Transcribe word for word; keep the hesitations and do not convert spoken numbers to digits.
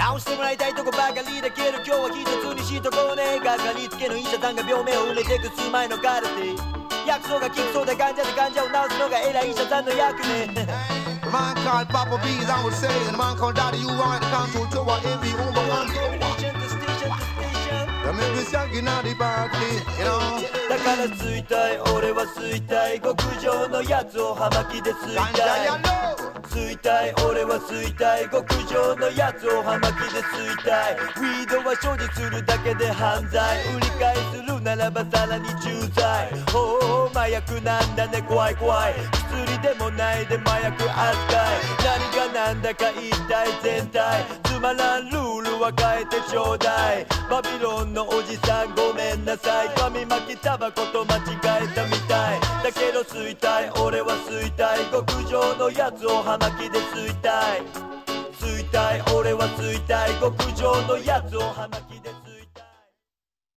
直してもらいたいとこばかりだけど今日は一つにしとこうね。かかりつけの医者さんが病名を埋めてく数枚のカルテ薬草が効くそうで患者で患者を治すのが偉い医者さんの役目。 The man called Papa B's, I would say. And the man called Daddy, you want the control to what envy over and Station to station to station the music in the party, you know. だから吸いたい俺は吸いたい極上のやつを葉巻で吸いた Ganja, い you know. 吸いたい俺は吸いたい極上のやつを葉巻で吸いたい。ウィードは所持するだけで犯罪。売り買いするならばさらに重罪。ほう麻薬なんだね怖い怖い。薬でもないで麻薬扱い。何がなんだか一体全体つまらんルールは変えてちょうだい。バビロンのおじさんごめんなさい。紙巻きタバコと間違えたみたい。だけど吸いたい俺は吸いたい極上のやつを葉巻で吸いたい。吸いたい俺は吸いたい極上のやつを葉巻